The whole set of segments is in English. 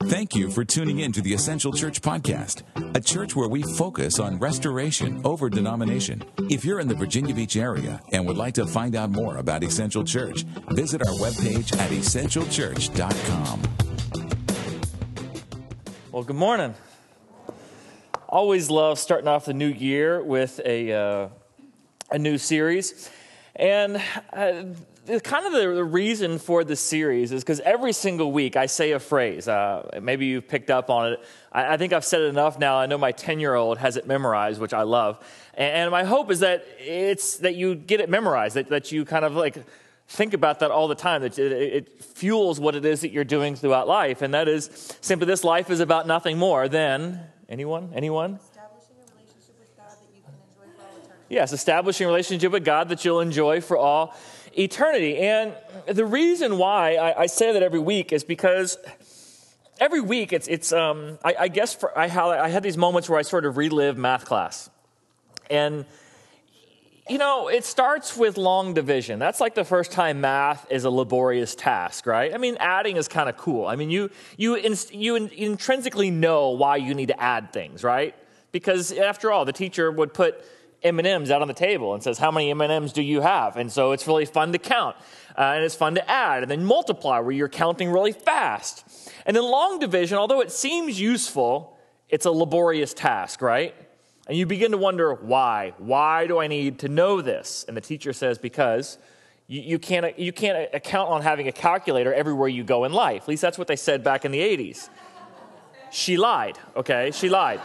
Thank you for tuning in to the Essential Church Podcast, a church where we focus on restoration over denomination. If you're in the Virginia Beach area and would like to find out more about Essential Church, visit our webpage at essentialchurch.com. Well, good morning. Always love starting off the new year with a new series. And kind of the reason for this series is because every single week I say a phrase. Maybe you've picked up on it. I think I've said it enough now. I know my 10-year-old has it memorized, which I love. And my hope is that you get it memorized, that you kind of like think about that all the time, that it fuels what it is that you're doing throughout life. And that is simply this: life is about nothing more than, anyone? Establishing a relationship with God that you can enjoy for all eternity. Yes, establishing a relationship with God that you'll enjoy for all eternity. And the reason why I say that every week is because every week I guess I had these moments where I sort of relive math class. And you know, it starts with long division. That's like the first time math is a laborious task, right? I mean, adding is kind of cool. I mean, you intrinsically know why you need to add things, right? Because after all, the teacher would put M&Ms out on the table and says, how many M&Ms do you have? And so it's really fun to count, and it's fun to add, and then multiply, where you're counting really fast. And then long division, although it seems useful, it's a laborious task, right? And you begin to wonder, why? Why do I need to know this? And the teacher says, because you can't count on having a calculator everywhere you go in life. At least that's what they said back in the 80s. She lied, okay? She lied.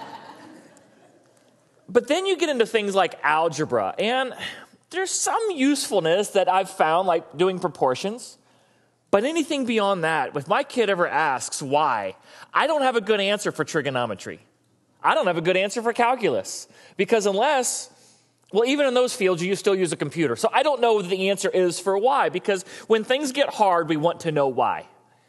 But then you get into things like algebra, and there's some usefulness that I've found, like doing proportions. But anything beyond that, if my kid ever asks why, I don't have a good answer for trigonometry. I don't have a good answer for calculus, because even in those fields, you still use a computer. So I don't know what the answer is for why, because when things get hard, we want to know why.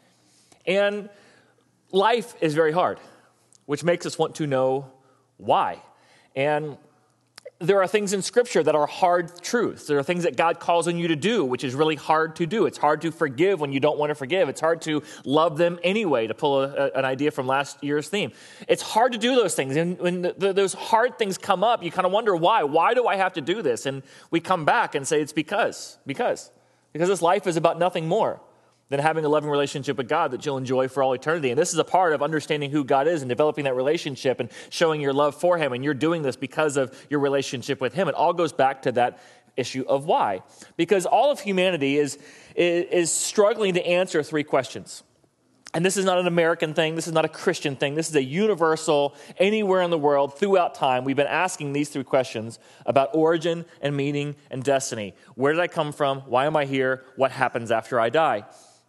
And life is very hard, which makes us want to know why. And there are things in Scripture that are hard truths. There are things that God calls on you to do, which is really hard to do. It's hard to forgive when you don't want to forgive. It's hard to love them anyway, to pull an idea from last year's theme. It's hard to do those things. And when those hard things come up, you kind of wonder why. Why do I have to do this? And we come back and say it's because this life is about nothing more than having a loving relationship with God that you'll enjoy for all eternity. And this is a part of understanding who God is and developing that relationship and showing your love for Him. And you're doing this because of your relationship with Him. It all goes back to that issue of why. Because all of humanity is struggling to answer three questions. And this is not an American thing. This is not a Christian thing. This is a universal, anywhere in the world, throughout time. We've been asking these three questions about origin and meaning and destiny. Where did I come from? Why am I here? What happens after I die?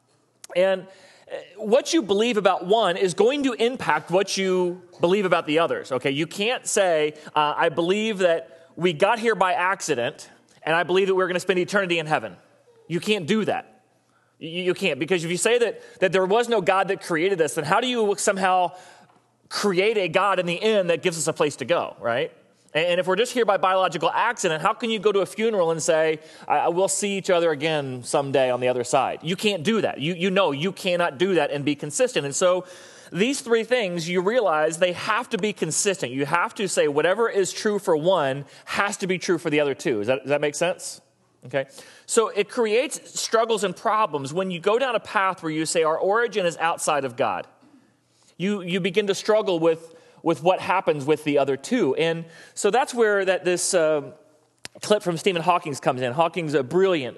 And what you believe about one is going to impact what you believe about the others, okay? You can't say, I believe that we got here by accident, and I believe that we're going to spend eternity in heaven. You can't do that. You can't, because if you say that there was no God that created us, then how do you somehow create a God in the end that gives us a place to go, right? And if we're just here by biological accident, how can you go to a funeral and say, we'll see each other again someday on the other side? You can't do that. You know you cannot do that and be consistent. And so these three things, you realize they have to be consistent. You have to say whatever is true for one has to be true for the other two. Does that make sense? Okay. So it creates struggles and problems when you go down a path where you say our origin is outside of God. You begin to struggle with what happens with the other two. And so that's where this clip from Stephen Hawking comes in. Hawking's a brilliant,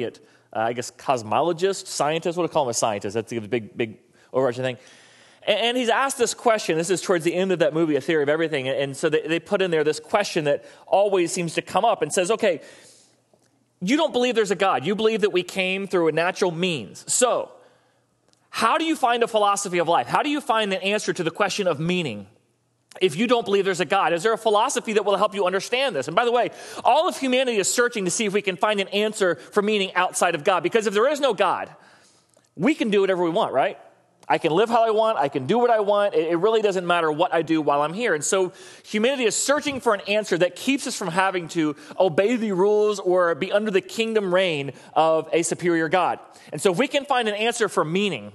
I guess, cosmologist, scientist. What do we call him? A scientist. That's the big overarching thing. And he's asked this question. This is towards the end of that movie, A Theory of Everything. And so they put in there this question that always seems to come up and says, okay, you don't believe there's a God. You believe that we came through a natural means. So how do you find a philosophy of life? How do you find the answer to the question of meaning? If you don't believe there's a God, is there a philosophy that will help you understand this? And by the way, all of humanity is searching to see if we can find an answer for meaning outside of God. Because if there is no God, we can do whatever we want, right? I can live how I want. I can do what I want. It really doesn't matter what I do while I'm here. And so humanity is searching for an answer that keeps us from having to obey the rules or be under the kingdom reign of a superior God. And so if we can find an answer for meaning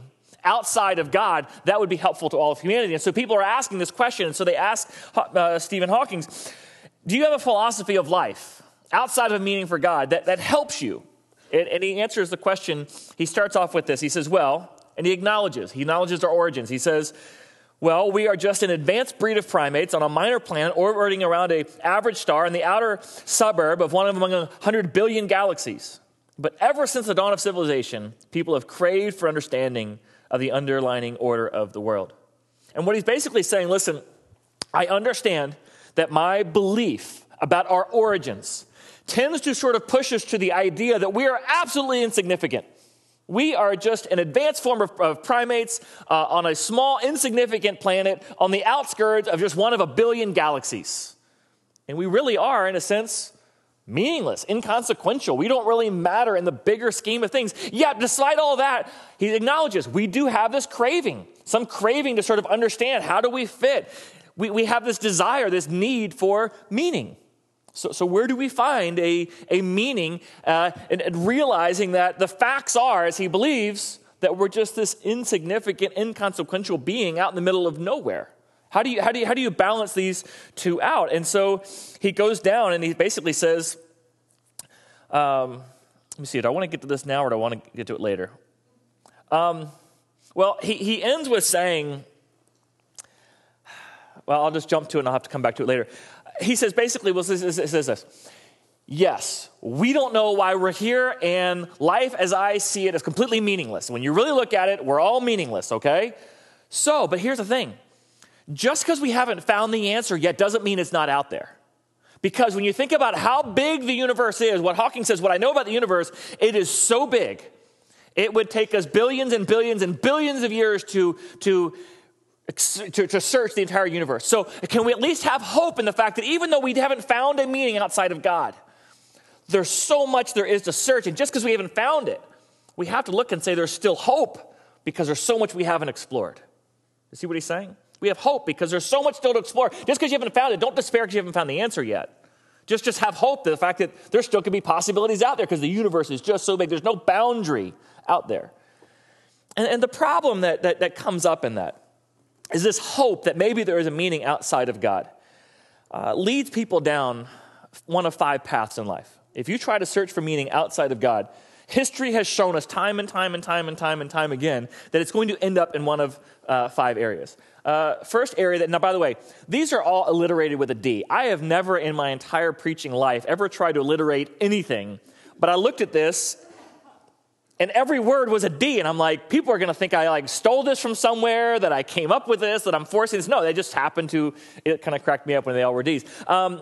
outside of God, that would be helpful to all of humanity. And so people are asking this question. And so they ask Stephen Hawking, do you have a philosophy of life outside of a meaning for God that helps you? And he answers the question. He starts off with this. He says, and he acknowledges our origins. He says, well, we are just an advanced breed of primates on a minor planet orbiting around an average star in the outer suburb of one among 100 billion galaxies. But ever since the dawn of civilization, people have craved for understanding of the underlying order of the world. And what he's basically saying, listen, I understand that my belief about our origins tends to sort of push us to the idea that we are absolutely insignificant. We are just an advanced form of primates on a small, insignificant planet on the outskirts of just one of a billion galaxies. And we really are, in a sense, meaningless, inconsequential. We don't really matter in the bigger scheme of things. Yet, despite all that, he acknowledges we do have this craving, some craving to sort of understand how do we fit. We have this desire, this need for meaning. So where do we find a meaning and realizing that the facts are, as he believes, that we're just this insignificant, inconsequential being out in the middle of nowhere? How do you balance these two out? And so he goes down and he basically says, let me see, do I want to get to this now or do I want to get to it later? Well, he ends with saying, well, I'll just jump to it and I'll have to come back to it later. He says basically, says this. Yes, we don't know why we're here, and life as I see it is completely meaningless. When you really look at it, we're all meaningless, okay? But here's the thing. Just because we haven't found the answer yet doesn't mean it's not out there. Because when you think about how big the universe is, what Hawking says, what I know about the universe, it is so big. It would take us billions and billions and billions of years to search the entire universe. So can we at least have hope in the fact that even though we haven't found a meaning outside of God, there's so much there is to search. And just because we haven't found it, we have to look and say there's still hope because there's so much we haven't explored. You see what he's saying? We have hope because there's so much still to explore. Just because you haven't found it, don't despair because you haven't found the answer yet. Just have hope that the fact that there still could be possibilities out there because the universe is just so big. There's no boundary out there. And the problem that comes up in that is this hope that maybe there is a meaning outside of God leads people down one of 5 paths in life. If you try to search for meaning outside of God, history has shown us time and time again that it's going to end up in one of 5 areas. First area now, by the way, these are all alliterated with a D. I have never in my entire preaching life ever tried to alliterate anything, but I looked at this and every word was a D, and I'm like, people are going to think I stole this from somewhere, that I came up with this, that I'm forcing this. No, they just happened to, it kind of cracked me up when they all were Ds.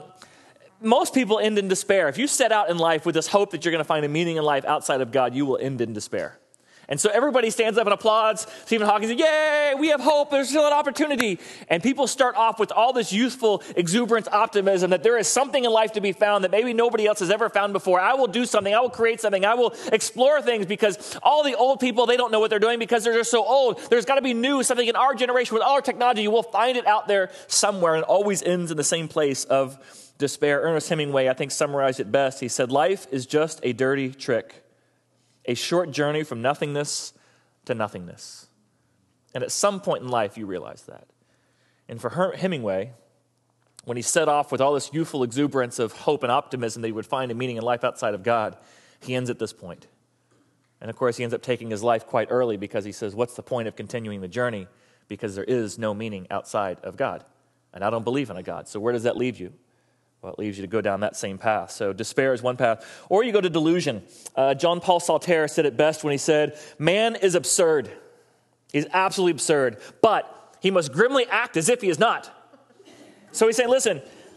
Most people end in despair. If you set out in life with this hope that you're going to find a meaning in life outside of God, you will end in despair. And so everybody stands up and applauds. Stephen Hawking says, yay, we have hope. There's still an opportunity. And people start off with all this youthful, exuberant optimism that there is something in life to be found that maybe nobody else has ever found before. I will do something. I will create something. I will explore things because all the old people, they don't know what they're doing because they're just so old. There's got to be new, something in our generation with all our technology. You will find it out there somewhere, and it always ends in the same place of despair. Ernest Hemingway, I think, summarized it best. He said, life is just a dirty trick. A short journey from nothingness to nothingness. And at some point in life, you realize that. And for Hemingway, when he set off with all this youthful exuberance of hope and optimism that he would find a meaning in life outside of God, he ends at this point. And of course, he ends up taking his life quite early because he says, what's the point of continuing the journey? Because there is no meaning outside of God. And I don't believe in a God. So where does that leave you? Well, it leaves you to go down that same path. So despair is one path. Or you go to delusion. John Paul Saltaire said it best when he said, man is absurd. He's absolutely absurd. But he must grimly act as if he is not. So he's saying, listen,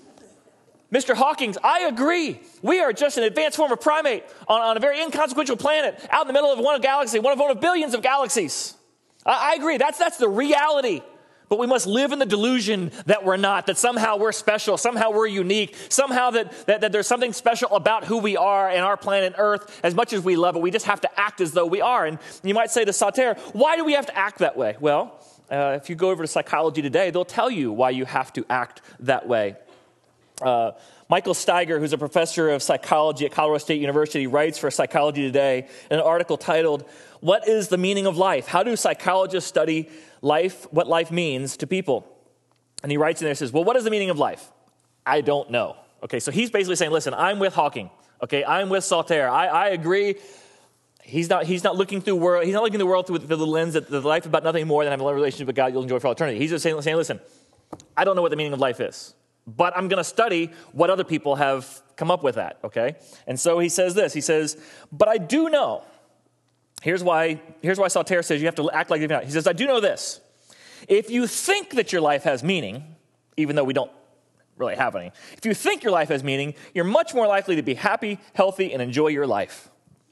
Mr. Hawkins, I agree. We are just an advanced form of primate on a very inconsequential planet out in the middle of one of billions of galaxies. I agree. That's the reality. But we must live in the delusion that we're not, that somehow we're special, somehow we're unique, somehow that there's something special about who we are and our planet Earth. As much as we love it, we just have to act as though we are. And you might say to Saltaire, why do we have to act that way? Well, if you go over to psychology today, they'll tell you why you have to act that way. Michael Steiger, who's a professor of psychology at Colorado State University, writes for Psychology Today in an article titled, "What is the Meaning of Life? How do psychologists study life, what life means to people?" And he writes in there, he says, well, what is the meaning of life? I don't know. Okay, so he's basically saying, listen, I'm with Hawking. Okay, I'm with Saltaire. I agree. He's not looking through the world through the lens that the life is about nothing more than having a relationship with God you'll enjoy for all eternity. He's just saying, listen, I don't know what the meaning of life is, but I'm going to study what other people have come up with that, okay? And so he says this. He says, but I do know. Here's why Saltaire says you have to act like you're not. He says, I do know this. If you think that your life has meaning, even though we don't really have any, if you think your life has meaning, you're much more likely to be happy, healthy, and enjoy your life.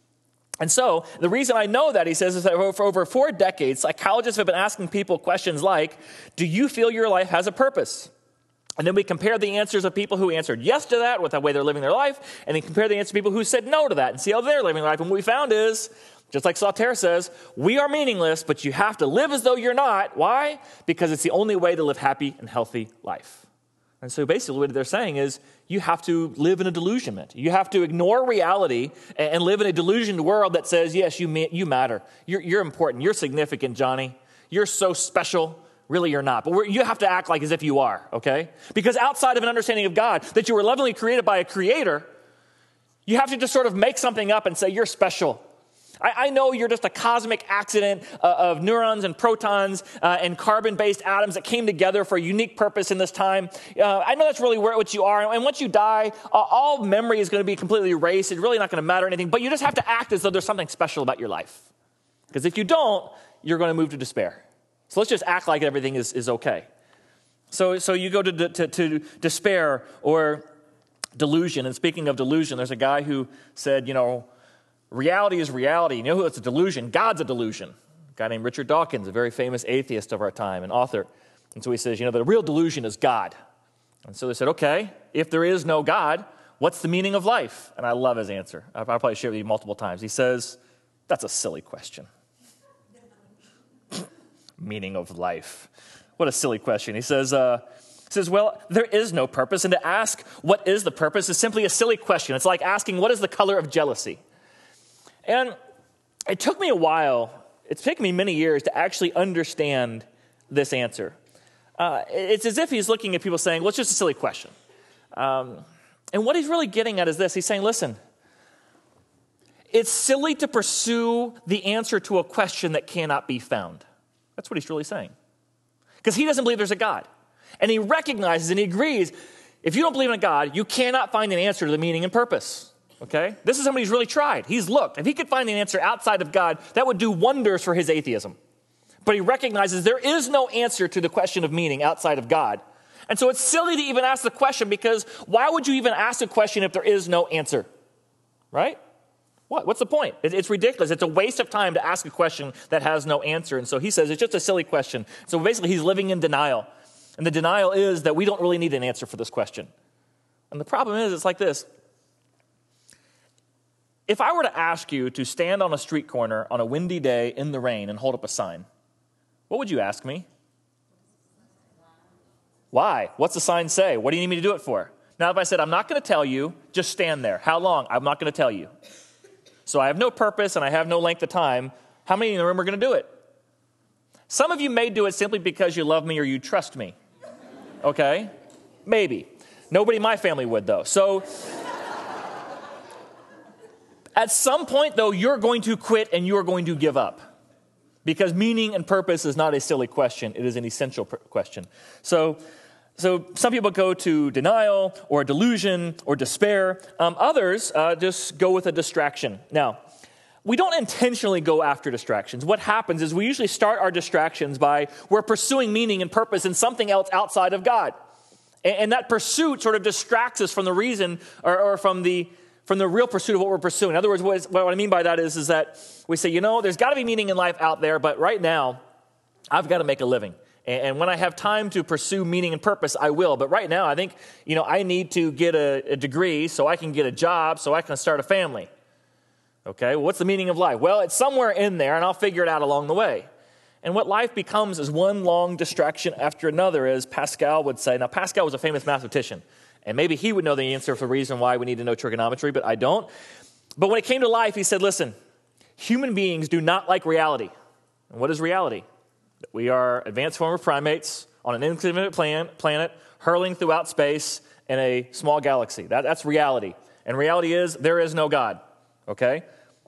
And so the reason I know that, he says, is that for over 4 decades, psychologists have been asking people questions like, do you feel your life has a purpose? And then we compare the answers of people who answered yes to that with the way they're living their life, and then compare the answers of people who said no to that and see how they're living their life. And what we found is, just like Saltaire says, we are meaningless, but you have to live as though you're not. Why? Because it's the only way to live happy and healthy life. And so basically what they're saying is you have to live in a delusionment. You have to ignore reality and live in a delusioned world that says, yes, you matter. You're important. You're significant, Johnny. You're so special. Really, you're not. But you have to act like as if you are, okay? Because outside of an understanding of God, that you were lovingly created by a creator, you have to just sort of make something up and say, you're special. I know you're just a cosmic accident of neurons and protons and carbon-based atoms that came together for a unique purpose in this time. I know that's really what you are. And once you die, all memory is going to be completely erased. It's really not going to matter anything. But you just have to act as though there's something special about your life. Because if you don't, you're going to move to despair. So let's just act like everything is okay. So you go to despair or delusion. And speaking of delusion, there's a guy who said, reality is reality. You know who it's a delusion? God's a delusion. A guy named Richard Dawkins, a very famous atheist of our time, an author. And so he says, the real delusion is God. And so they said, okay, if there is no God, what's the meaning of life? And I love his answer. I'll probably share it with you multiple times. He says, that's a silly question. Meaning of life. What a silly question. He says, well, there is no purpose. And to ask what is the purpose is simply a silly question. It's like asking, what is the color of jealousy? And it took me a while, it's taken me many years to actually understand this answer. It's as if he's looking at people saying, well, it's just a silly question. And what he's really getting at is this. He's saying, listen, it's silly to pursue the answer to a question that cannot be found. That's what he's really saying. Because he doesn't believe there's a God. And he recognizes and he agrees, if you don't believe in a God, you cannot find an answer to the meaning and purpose. Okay? This is somebody who's really tried. He's looked. If he could find an answer outside of God, that would do wonders for his atheism. But he recognizes there is no answer to the question of meaning outside of God. And so it's silly to even ask the question, because why would you even ask a question if there is no answer? Right? What's the point? It's ridiculous. It's a waste of time to ask a question that has no answer. And so he says it's just a silly question. So basically he's living in denial. And the denial is that we don't really need an answer for this question. And the problem is, it's like this. If I were to ask you to stand on a street corner on a windy day in the rain and hold up a sign, what would you ask me? Why? What's the sign say? What do you need me to do it for? Now, if I said, I'm not going to tell you, just stand there. How long? I'm not going to tell you. So I have no purpose and I have no length of time. How many in the room are going to do it? Some of you may do it simply because you love me or you trust me. Okay? Maybe. Nobody in my family would, though. So at some point, though, you're going to quit and you're going to give up. Because meaning and purpose is not a silly question. It is an essential question. So some people go to denial or delusion or despair. Others just go with a distraction. Now, we don't intentionally go after distractions. What happens is we usually start our distractions by we're pursuing meaning and purpose in something else outside of God. And that pursuit sort of distracts us from the reason or from the real pursuit of what we're pursuing. In other words, what I mean by that is that we say, there's got to be meaning in life out there, but right now, I've got to make a living. And when I have time to pursue meaning and purpose, I will. But right now, I think, I need to get a degree so I can get a job, so I can start a family. Okay, well, what's the meaning of life? Well, it's somewhere in there, and I'll figure it out along the way. And what life becomes is one long distraction after another, as Pascal would say. Now, Pascal was a famous mathematician. And maybe he would know the answer for the reason why we need to know trigonometry, but I don't. But when it came to life, he said, listen, human beings do not like reality. And what is reality? We are advanced form of primates on an infinite planet hurling throughout space in a small galaxy. That's reality. And reality is there is no God, okay?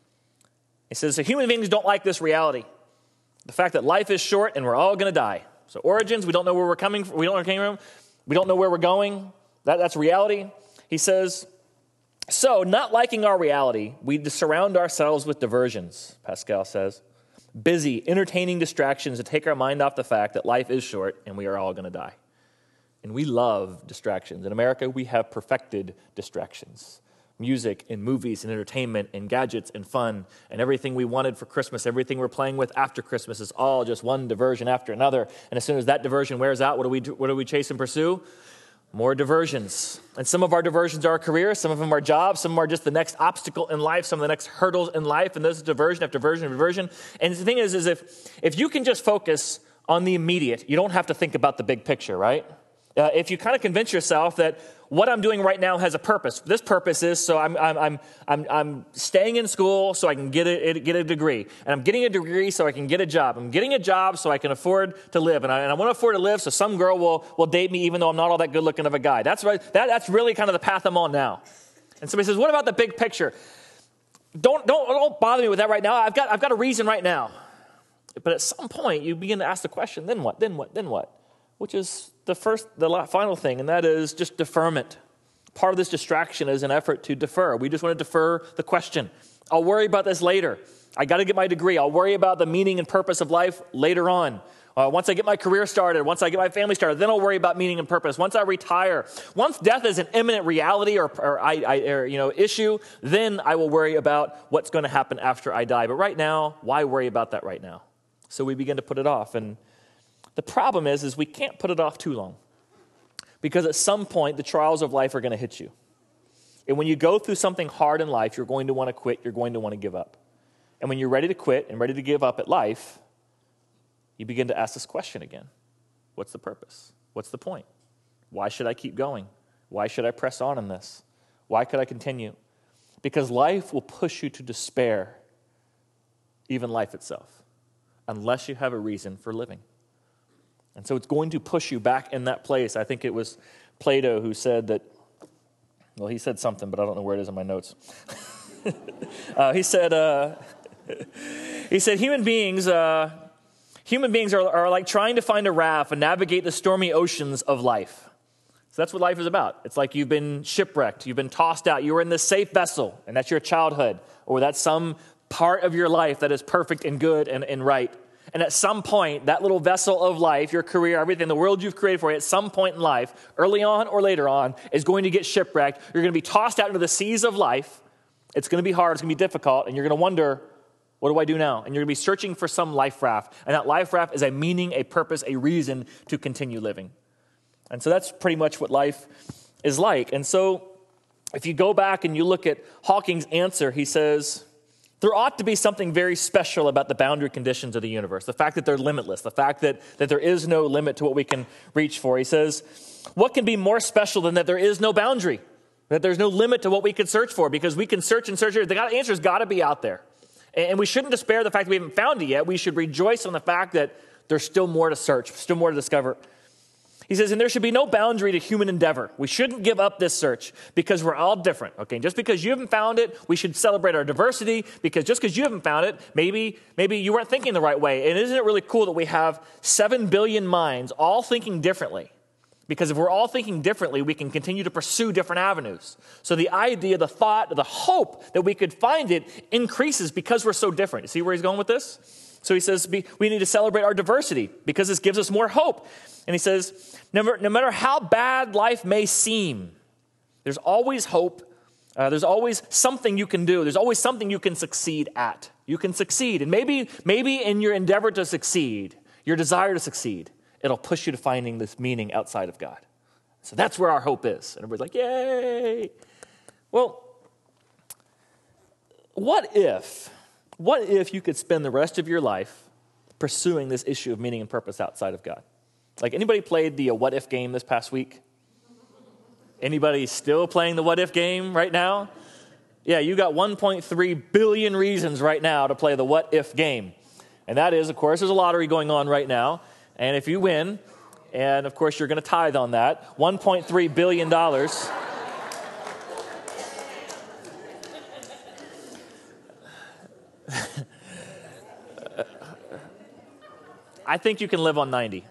He says, so human beings don't like this reality. The fact that life is short and we're all going to die. So origins, we don't know where we're coming from. We don't know where we came from. We don't know where we're going. That's reality. He says, so not liking our reality, we surround ourselves with diversions, Pascal says. Busy, entertaining distractions to take our mind off the fact that life is short and we are all going to die. And we love distractions. In America, we have perfected distractions. Music and movies and entertainment and gadgets and fun and everything we wanted for Christmas, everything we're playing with after Christmas is all just one diversion after another. And as soon as that diversion wears out, what do we chase and pursue? More diversions. And some of our diversions are our careers, some of them are jobs, some are just the next obstacle in life, some of the next hurdles in life, and there's diversion after diversion after diversion. And the thing is if you can just focus on the immediate, you don't have to think about the big picture, right? If you kind of convince yourself that what I'm doing right now has a purpose. This purpose is so I'm staying in school so I can get a degree, and I'm getting a degree so I can get a job. I'm getting a job so I can afford to live, and I want to afford to live so some girl will date me even though I'm not all that good looking of a guy. That's right. That's really kind of the path I'm on now. And somebody says, "What about the big picture?" Don't bother me with that right now. I've got a reason right now. But at some point you begin to ask the question, then what? Then what? Then what? Which is the final thing, and that is just deferment. Part of this distraction is an effort to defer. We just want to defer the question. I'll worry about this later. I got to get my degree. I'll worry about the meaning and purpose of life later on. Once I get my career started, once I get my family started, then I'll worry about meaning and purpose. Once I retire, once death is an imminent reality or issue, then I will worry about what's going to happen after I die. But right now, why worry about that right now? So we begin to put it off, and the problem is we can't put it off too long because at some point the trials of life are going to hit you. And when you go through something hard in life, you're going to want to quit, you're going to want to give up. And when you're ready to quit and ready to give up at life, you begin to ask this question again. What's the purpose? What's the point? Why should I keep going? Why should I press on in this? Why could I continue? Because life will push you to despair, even life itself, unless you have a reason for living. And so it's going to push you back in that place. I think it was Plato who said that, well, he said something, but I don't know where it is in my notes. He said human beings are like trying to find a raft and navigate the stormy oceans of life. So that's what life is about. It's like you've been shipwrecked, you've been tossed out, you were in this safe vessel, and that's your childhood, or that's some part of your life that is perfect and good and right. And at some point, that little vessel of life, your career, everything, the world you've created for you, at some point in life, early on or later on, is going to get shipwrecked. You're going to be tossed out into the seas of life. It's going to be hard. It's going to be difficult. And you're going to wonder, what do I do now? And you're going to be searching for some life raft. And that life raft is a meaning, a purpose, a reason to continue living. And so that's pretty much what life is like. And so if you go back and you look at Hawking's answer, he says, there ought to be something very special about the boundary conditions of the universe, the fact that they're limitless, the fact that there is no limit to what we can reach for. He says, what can be more special than that there is no boundary, that there's no limit to what we can search for, because we can search and search. The answer's got to be out there. And we shouldn't despair the fact that we haven't found it yet. We should rejoice on the fact that there's still more to search, still more to discover. He says, and there should be no boundary to human endeavor. We shouldn't give up this search because we're all different. Okay, just because you haven't found it, we should celebrate our diversity, because just because you haven't found it, maybe you weren't thinking the right way. And isn't it really cool that we have 7 billion minds all thinking differently? Because if we're all thinking differently, we can continue to pursue different avenues. So the idea, the thought, the hope that we could find it increases because we're so different. You see where he's going with this? So he says we need to celebrate our diversity because this gives us more hope. And he says, no matter how bad life may seem, there's always hope. There's always something you can do. There's always something you can succeed at. You can succeed. And maybe in your endeavor to succeed, your desire to succeed, it'll push you to finding this meaning outside of God. So that's where our hope is. And everybody's like, yay. Well, what if you could spend the rest of your life pursuing this issue of meaning and purpose outside of God? Like, anybody played the what if game this past week? Anybody still playing the what if game right now? Yeah, you got 1.3 billion reasons right now to play the what if game. And that is, of course, there's a lottery going on right now. And if you win, and of course you're going to tithe on that, $1.3 billion. I think you can live on 90.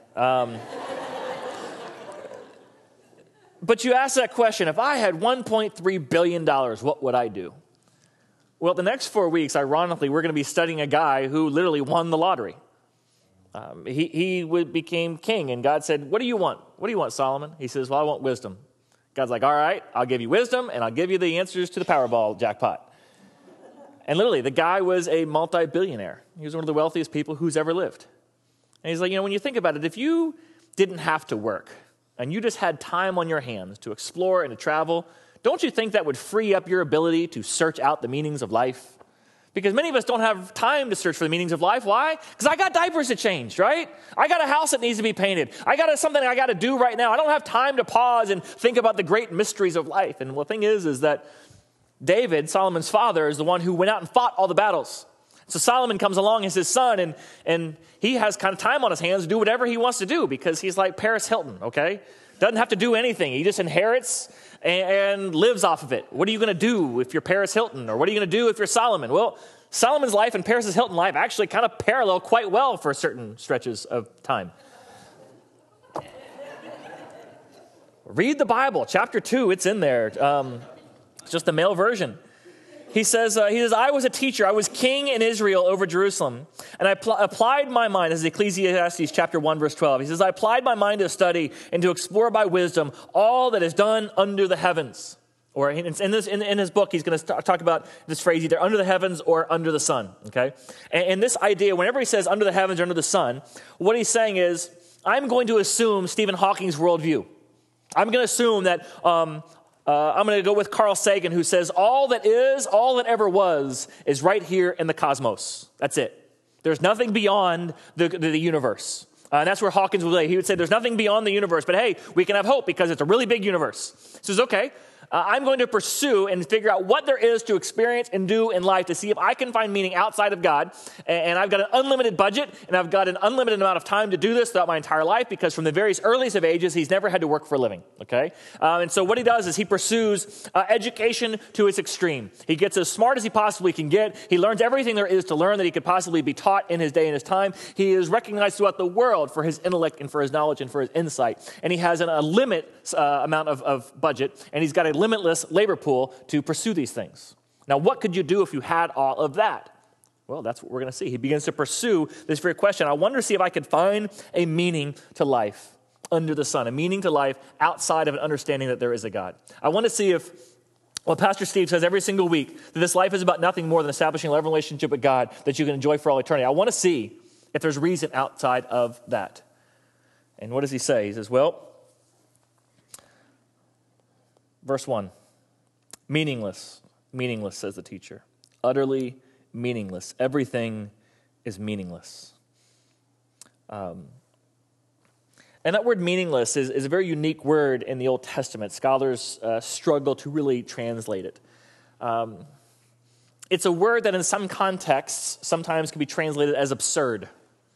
But you ask that question, if I had $1.3 billion, what would I do? Well, the next 4 weeks, ironically, we're going to be studying a guy who literally won the lottery. He became king, and God said, what do you want? What do you want, Solomon? He says, well, I want wisdom. God's like, all right, I'll give you wisdom, and I'll give you the answers to the Powerball jackpot. And literally, the guy was a multi-billionaire. He was one of the wealthiest people who's ever lived. And he's like, when you think about it, if you didn't have to work, and you just had time on your hands to explore and to travel, don't you think that would free up your ability to search out the meanings of life? Because many of us don't have time to search for the meanings of life. Why? Because I got diapers to change, right? I got a house that needs to be painted. I got something I got to do right now. I don't have time to pause and think about the great mysteries of life. And the thing is that David, Solomon's father, is the one who went out and fought all the battles. So Solomon comes along as his son, and he has kind of time on his hands to do whatever he wants to do because he's like Paris Hilton, okay? Doesn't have to do anything. He just inherits and lives off of it. What are you going to do if you're Paris Hilton? Or what are you going to do if you're Solomon? Well, Solomon's life and Paris Hilton life actually kind of parallel quite well for certain stretches of time. Read the Bible, chapter 2, it's in there. It's just the male version. He says, I was a teacher. I was king in Israel over Jerusalem. And I applied my mind, this is Ecclesiastes chapter 1, verse 12. He says, I applied my mind to study and to explore by wisdom all that is done under the heavens. Or in his book, he's going to talk about this phrase, either under the heavens or under the sun. Okay? And this idea, whenever he says under the heavens or under the sun, what he's saying is, I'm going to assume Stephen Hawking's worldview. I'm going to assume that I'm going to go with Carl Sagan, who says all that is, all that ever was, is right here in the cosmos. That's it. There's nothing beyond the universe. And that's where Hawkins would say. He would say there's nothing beyond the universe, but hey, we can have hope because it's a really big universe. He says, okay, I'm going to pursue and figure out what there is to experience and do in life to see if I can find meaning outside of God. And I've got an unlimited budget, and I've got an unlimited amount of time to do this throughout my entire life because from the very earliest of ages, he's never had to work for a living, okay? And so what he does is he pursues education to its extreme. He gets as smart as he possibly can get. He learns everything there is to learn that he could possibly be taught in his day and his time. He is recognized throughout the world for his intellect and for his knowledge and for his insight. And he has a limit amount of budget, and he's got a limitless labor pool to pursue these things. Now, what could you do if you had all of that? Well, that's what we're going to see. He begins to pursue this very question. I wonder to see if I could find a meaning to life under the sun, a meaning to life outside of an understanding that there is a God. I want to see if, well, Pastor Steve says every single week that this life is about nothing more than establishing a love relationship with God that you can enjoy for all eternity. I want to see if there's reason outside of that. And what does he say? He says, well, verse 1, meaningless, says the teacher, utterly meaningless. Everything is meaningless. And that word meaningless is a very unique word in the Old Testament. Scholars struggle to really translate it. It's a word that in some contexts sometimes can be translated as absurd.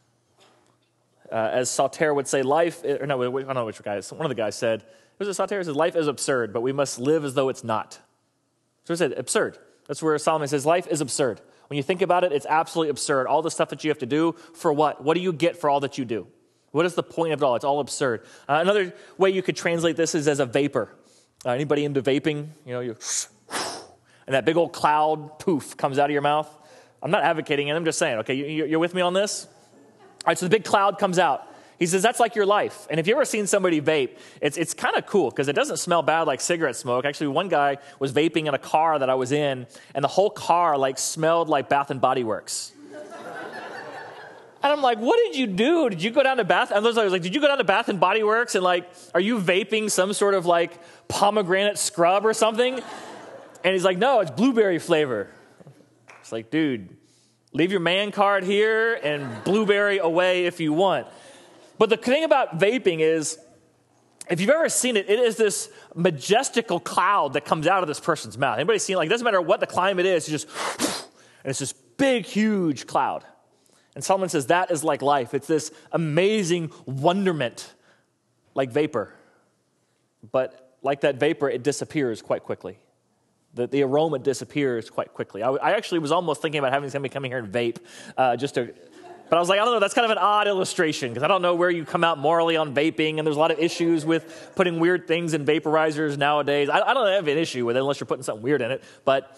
As Sauter would say, I don't know which guy, one of the guys said, it was Sauter says, life is absurd, but we must live as though it's not. So he said, absurd. That's where Solomon says, life is absurd. When you think about it, it's absolutely absurd. All the stuff that you have to do, for what? What do you get for all that you do? What is the point of it all? It's all absurd. Another way you could translate this is as a vapor. Anybody into vaping? You and that big old cloud, poof, comes out of your mouth. I'm not advocating it. I'm just saying, okay, you're with me on this? All right, so the big cloud comes out. He says, that's like your life. And if you've ever seen somebody vape, it's kind of cool because it doesn't smell bad like cigarette smoke. Actually, one guy was vaping in a car that I was in, and the whole car smelled like Bath and Body Works. And I'm like, what did you do? Did you go down to Bath? And I was like, did you go down to Bath and Body Works and are you vaping some sort of pomegranate scrub or something? And he's like, no, it's blueberry flavor. It's like, dude, leave your man card here and blueberry away if you want. But the thing about vaping is if you've ever seen it, it is this majestical cloud that comes out of this person's mouth. Anybody seen it? Like, it doesn't matter what the climate is, it's just, and it's this big, huge cloud. And Solomon says that is like life. It's this amazing wonderment, like vapor. But like that vapor, it disappears quite quickly. The aroma disappears quite quickly. I actually was almost thinking about having somebody come in here and vape, but I was like, I don't know, that's kind of an odd illustration because I don't know where you come out morally on vaping, and there's a lot of issues with putting weird things in vaporizers nowadays. I don't have an issue with it unless you're putting something weird in it, but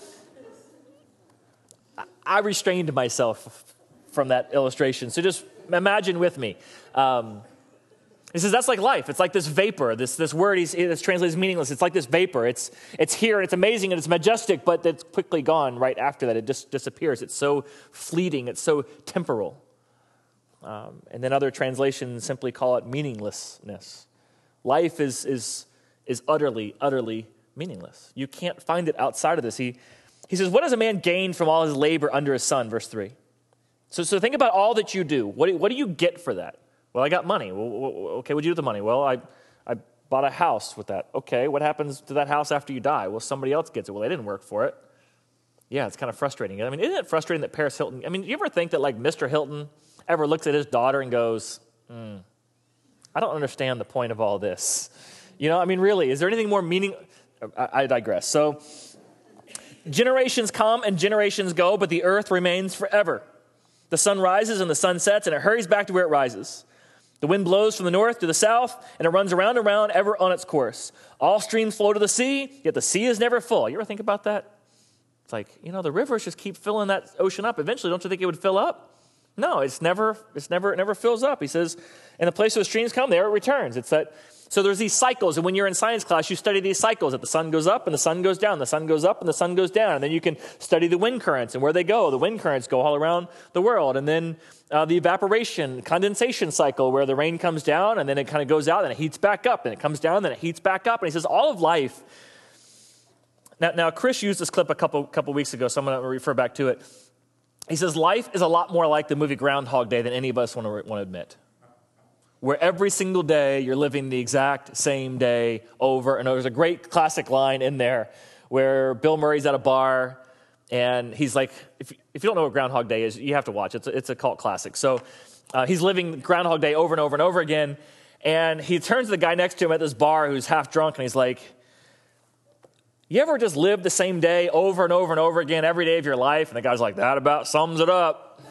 I restrained myself from that illustration. So just imagine with me. He says that's like life. It's like this vapor. This word it's translated as meaningless. It's like this vapor. It's here and it's amazing and it's majestic, but it's quickly gone right after that. It just disappears. It's so fleeting. It's so temporal. And then other translations simply call it meaninglessness. Life is utterly, utterly meaningless. You can't find it outside of this. He says, what does a man gain from all his labor under his sun? Verse 3. So think about all that you do. What do you get for that? Well, I got money. Well, okay, what'd you do with the money? Well, I bought a house with that. Okay, what happens to that house after you die? Well, somebody else gets it. Well, they didn't work for it. Yeah, it's kind of frustrating. I mean, isn't it frustrating that Paris Hilton, do you ever think that like Mr. Hilton ever looks at his daughter and goes, I don't understand the point of all this. Really, is there anything more meaning? I digress. So, generations come and generations go, but the earth remains forever. The sun rises and the sun sets, and it hurries back to where it rises. The wind blows from the north to the south, and it runs around and around, ever on its course. All streams flow to the sea, yet the sea is never full. You ever think about that? It's like, the rivers just keep filling that ocean up. Eventually, don't you think it would fill up? No, it never fills up. He says, in the place where the streams come, there it returns. So there's these cycles, and when you're in science class, you study these cycles, that the sun goes up and the sun goes down, the sun goes up and the sun goes down, and then you can study the wind currents and where they go. The wind currents go all around the world, and then the evaporation, condensation cycle, where the rain comes down, and then it kind of goes out, and it heats back up, and it comes down, and then it heats back up, and he says all of life. Now Chris used this clip a couple weeks ago, so I'm going to refer back to it. He says life is a lot more like the movie Groundhog Day than any of us want to admit. Where every single day you're living the exact same day over and over. There's a great classic line in there where Bill Murray's at a bar and he's like, if you don't know what Groundhog Day is, you have to watch it. It's a cult classic. So he's living Groundhog Day over and over and over again, and he turns to the guy next to him at this bar who's half drunk, and he's like, you ever just live the same day over and over and over again every day of your life? And the guy's like, that about sums it up.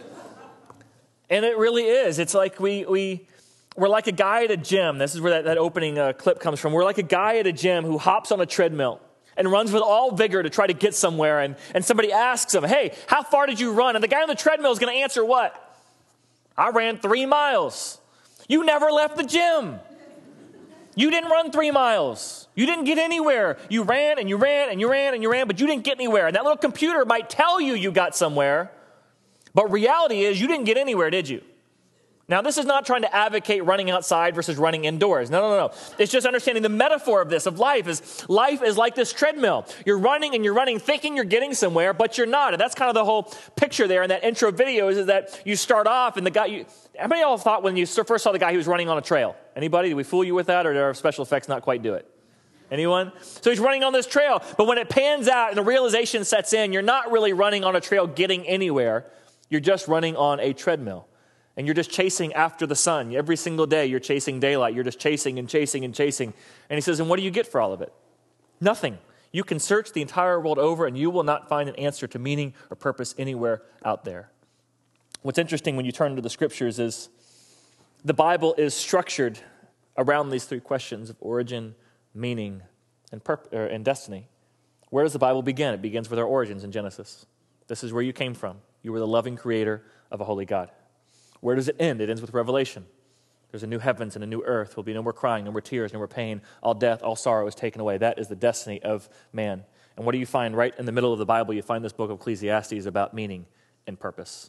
And it really is. It's like we're like a guy at a gym. This is where that opening clip comes from. We're like a guy at a gym who hops on a treadmill and runs with all vigor to try to get somewhere. And somebody asks him, hey, how far did you run? And the guy on the treadmill is going to answer what? I ran 3 miles. You never left the gym. You didn't run 3 miles. You didn't get anywhere. You ran and you ran and you ran and you ran, but you didn't get anywhere. And that little computer might tell you got somewhere, but reality is you didn't get anywhere, did you? Now, this is not trying to advocate running outside versus running indoors. No. It's just understanding the metaphor of this, of life is like this treadmill. You're running and you're running thinking you're getting somewhere, but you're not. And that's kind of the whole picture there in that intro video is that you start off and the guy, how many of y'all thought when you first saw the guy who was running on a trail? Anybody? Did we fool you with that, or did our special effects not quite do it? Anyone? So he's running on this trail, but when it pans out and the realization sets in, you're not really running on a trail getting anywhere. You're just running on a treadmill. And you're just chasing after the sun. Every single day you're chasing daylight. You're just chasing and chasing and chasing. And he says, and what do you get for all of it? Nothing. You can search the entire world over and you will not find an answer to meaning or purpose anywhere out there. What's interesting when you turn to the scriptures is the Bible is structured around these 3 questions of origin, meaning, and destiny. Where does the Bible begin? It begins with our origins in Genesis. This is where you came from. You were the loving creator of a holy God. Where does it end? It ends with Revelation. There's a new heavens and a new earth. There will be no more crying, no more tears, no more pain. All death, all sorrow is taken away. That is the destiny of man. And what do you find right in the middle of the Bible? You find this book of Ecclesiastes about meaning and purpose.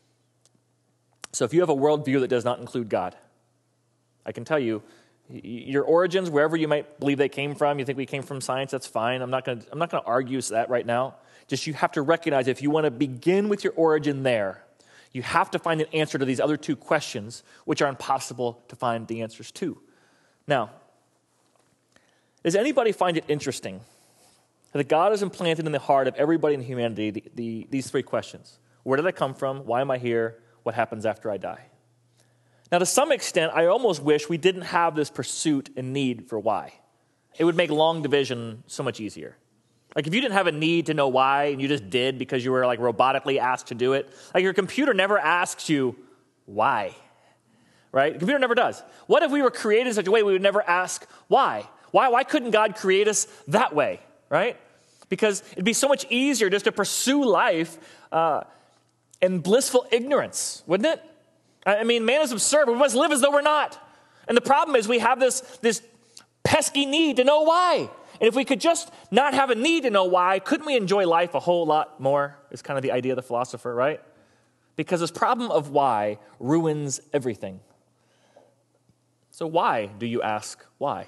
So if you have a worldview that does not include God, I can tell you, your origins, wherever you might believe they came from, you think we came from science, that's fine. I'm not going to argue that right now. Just you have to recognize if you want to begin with your origin there, you have to find an answer to these other 2 questions, which are impossible to find the answers to. Now, Does anybody find it interesting that God has implanted in the heart of everybody in humanity these three questions? Where did I come from? Why am I here? What happens after I die? Now, to some extent, I almost wish we didn't have this pursuit and need for why. It would make long division so much easier. Like if you didn't have a need to know why and you just did because you were like robotically asked to do it, like your computer never asks you why, right? The computer never does. What if we were created in such a way we would never ask why? Why couldn't God create us that way, right? Because it'd be so much easier just to pursue life in blissful ignorance, wouldn't it? I mean, man is absurd. We must live as though we're not. And the problem is we have this pesky need to know why. And if we could just not have a need to know why, couldn't we enjoy life a whole lot more? Is kind of the idea of the philosopher, right? Because this problem of why ruins everything. So why do you ask why?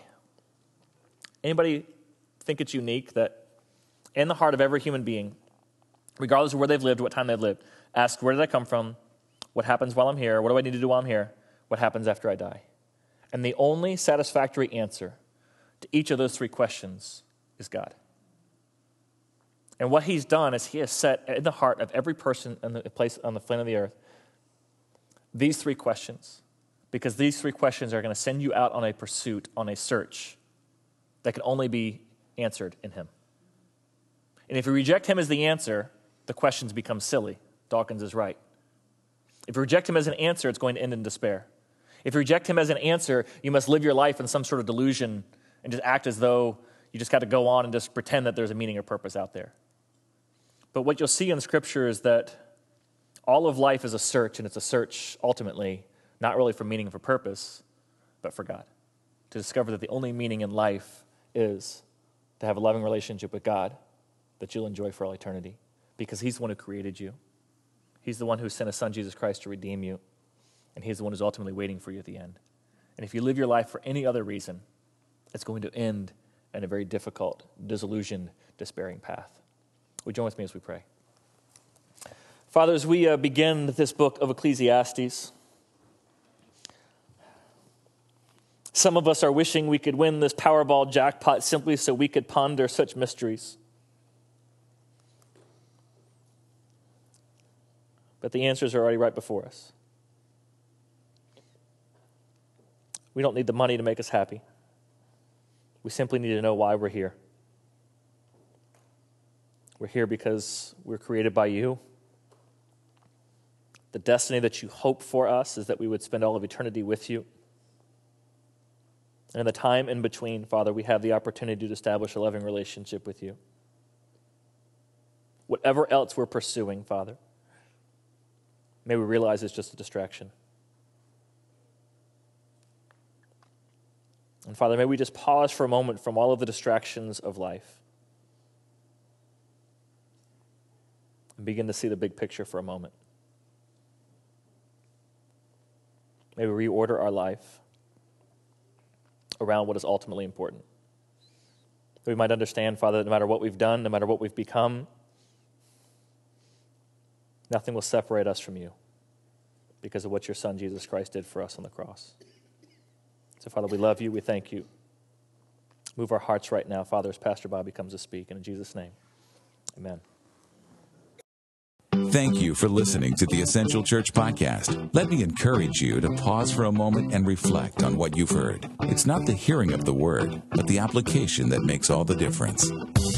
Anybody think it's unique that in the heart of every human being, regardless of where they've lived, what time they've lived, ask, where did I come from? What happens while I'm here? What do I need to do while I'm here? What happens after I die? And the only satisfactory answer to each of those three questions is God. And what he's done is he has set in the heart of every person in the place on the planet of the earth these three questions, because these three questions are going to send you out on a pursuit, on a search that can only be answered in him. And if you reject him as the answer, the questions become silly. Dawkins is right. If you reject him as an answer, it's going to end in despair. If you reject him as an answer, you must live your life in some sort of delusion and just act as though you just got to go on and just pretend that there's a meaning or purpose out there. But what you'll see in Scripture is that all of life is a search, and it's a search ultimately not really for meaning or for purpose, but for God. To discover that the only meaning in life is to have a loving relationship with God that you'll enjoy for all eternity, because he's the one who created you. He's the one who sent his son, Jesus Christ, to redeem you, and he's the one who's ultimately waiting for you at the end. And if you live your life for any other reason, it's going to end in a very difficult, disillusioned, despairing path. Would you join with me as we pray? Father, as we begin this book of Ecclesiastes, some of us are wishing we could win this Powerball jackpot simply so we could ponder such mysteries. But the answers are already right before us. We don't need the money to make us happy. We simply need to know why we're here. We're here because we're created by you. The destiny that you hope for us is that we would spend all of eternity with you. And in the time in between, Father, we have the opportunity to establish a loving relationship with you. Whatever else we're pursuing, Father, may we realize it's just a distraction. And Father, may we just pause for a moment from all of the distractions of life and begin to see the big picture for a moment. May we reorder our life around what is ultimately important. That we might understand, Father, that no matter what we've done, no matter what we've become, nothing will separate us from you because of what your Son, Jesus Christ, did for us on the cross. So, Father, we love you. We thank you. Move our hearts right now, Father, as Pastor Bobby comes to speak. And in Jesus' name, amen. Thank you for listening to the Essential Church Podcast. Let me encourage you to pause for a moment and reflect on what you've heard. It's not the hearing of the word, but the application that makes all the difference.